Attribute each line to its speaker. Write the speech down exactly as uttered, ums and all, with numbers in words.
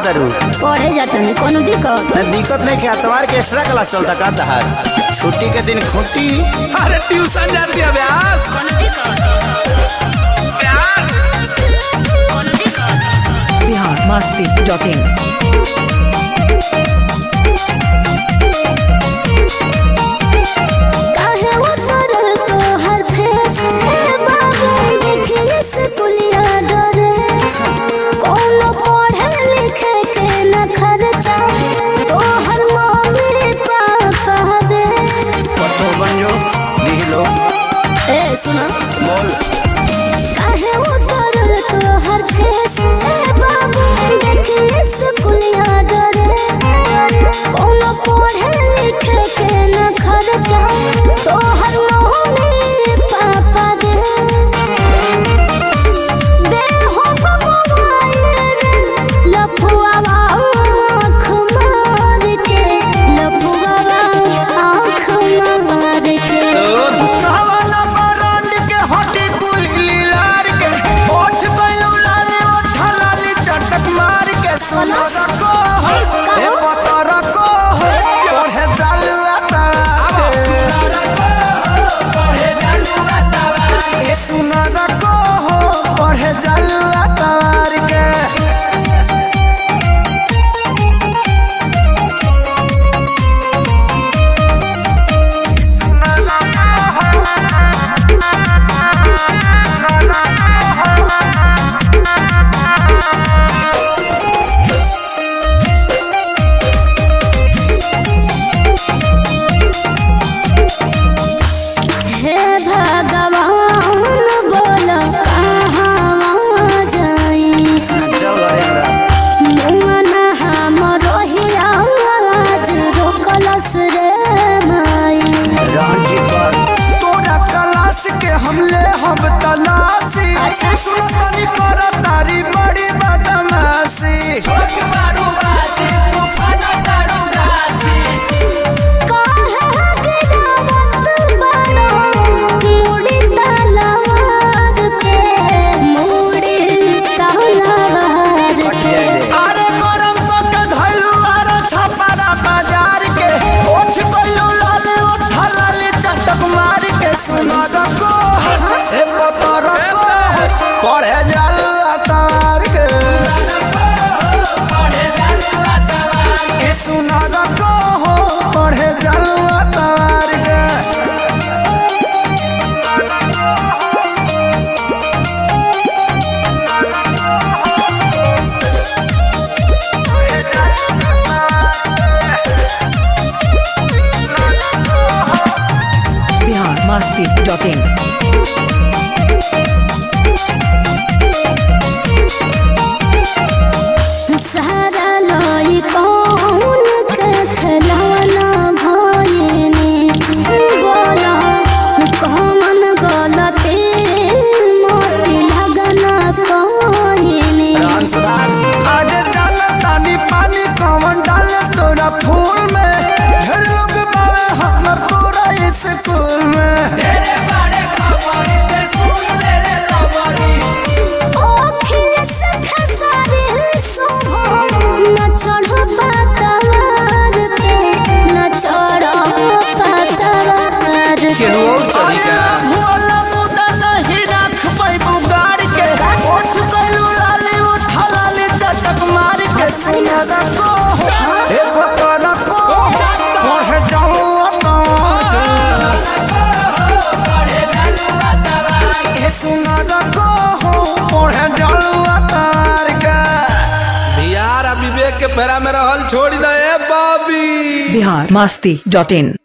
Speaker 1: करत रू?
Speaker 2: पढ़े जाता नहीं कोनो दिक्कत
Speaker 1: न दिक्कत नहीं के अतवार के एक्स्ट्रा क्लास चलता का तहार छुट्टी के दिन खुटी।
Speaker 3: अरे ट्यूशन जाती है व्यास व्यास
Speaker 4: बिहार मस्ती डॉट इन।
Speaker 2: सुना
Speaker 1: बोल
Speaker 2: काहे उतरल तो हर फेस ए बाबू देखिए स्कूलिया डरे कोनो पढ़े लिखे के न खर्चा तो हर मम्मी पापा दे दे हो मोबाइल लफुआ आँख मार के लफुआ आँख मार के
Speaker 5: हमले हम तलाशी सुनो तनी कर तारी बड़ी बदमाशी मारू बाजी तूफान तारू गाजी
Speaker 2: काहे के दावत बनो मुड़ी तलवार के मुड़ी तलवार के
Speaker 5: अरे गरम पक धइलू आरो छपारा बाजार के ओठ कइलू लाल ओठ लाली चटक मार के सुनो रको ए पतर को पढ़े जालू अतार के पढ़े जालू अतार के सुनो रको पढ़े जालू अतार के
Speaker 4: बिहार मस्ती डॉट इन।
Speaker 2: सहारा लाई कौन के खिलौना भइने बोला कौन गलती मोटी लगना कहिने
Speaker 1: राम सुधार
Speaker 5: आगे चल तानी पानी कौन डाल तोरा फूल में ढेर लोग बावे हम पूरा स्कूल में तेरे बारे खबरी ते सुन तेरे लबरी
Speaker 2: ओखिल से खसारे सुहो न चढ़ो पतवार पे न चढ़ो पतवार
Speaker 1: के हो चली का
Speaker 5: भोला मुदा नहीं रख पाई बुगाड़ के ओठ कइलू लाली उठ लाली चटक मार के सुना रखो ए पकड़ को पढ़ जाऊं सुना रखो पढ़े जालू अतार का
Speaker 3: बिहार विवेक के फेरा में रहल छोड़ दे बॉबी।
Speaker 4: बिहार मस्ती डॉट इन।